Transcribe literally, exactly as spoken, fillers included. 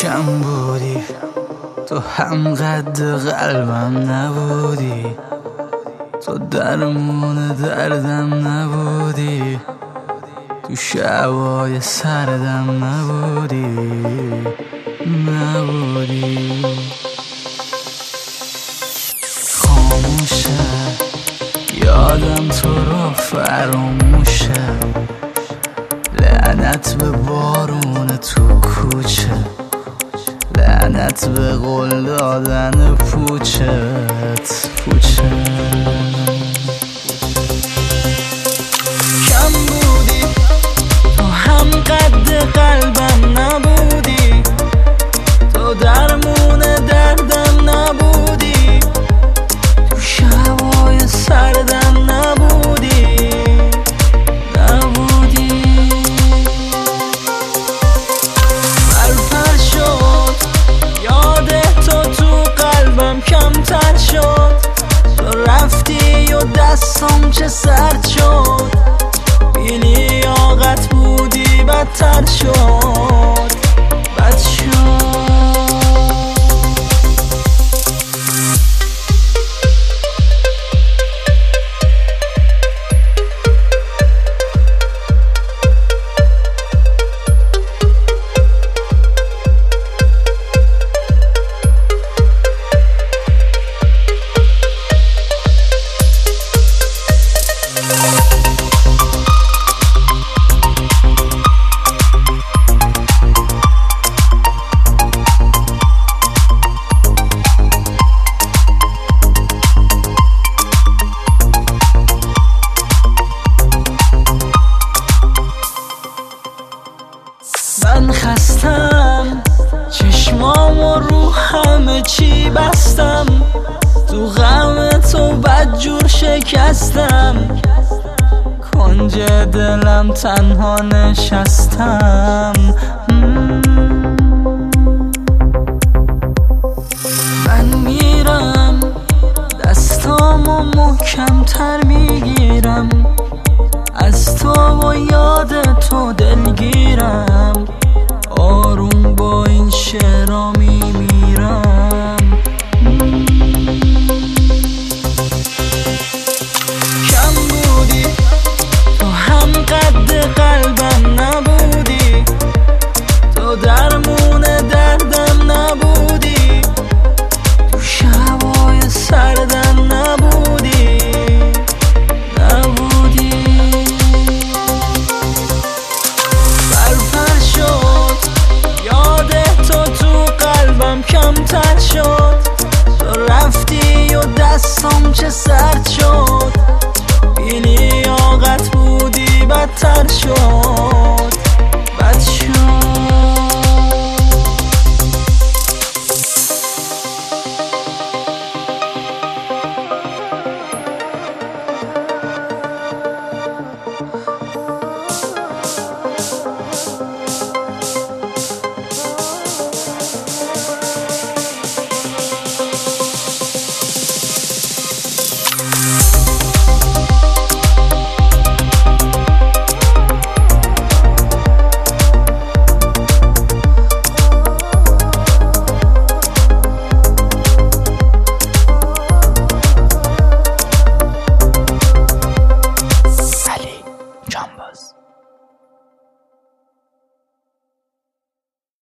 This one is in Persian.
کم بودی، تو هم قد قلبم نبودی، تو درمون دردم نبودی، تو شبای سردم نبودی نبودی خاموشه یادم تو رو فراموشه، لعنت به بارون تو کوچه، لعنت به قول دادن پوچت پوچه. کم بودی، تو هم قد قلبم نبودی، تو درمون دردم نبودی، تو شبای سردم نبودی نبودی پرپر شد یاد تو تو قلبم کمتر شد، تو رفتی و دستم چه سرد شد، بی لیاقت بودی بدتر شد بد شد. من خستم، چشمامو رو همه چی بستم، تو غم تو بدجور شکستم، کنج دلم تنها نشستم. من میرم دستامو محکمتر میگیرم، از تو و یاد تو دلگیرم، آروم با این شعرها میمیرم. کم بودی، تو هم قد قلبم نبودی، تو درمون دردم نبودی، تو شبای سردم نبودی نبودی کمتر شد، تو رفتی و دستم چه سرد شد، بی لیاقت بودی بدتر شد بد شد. Jambas.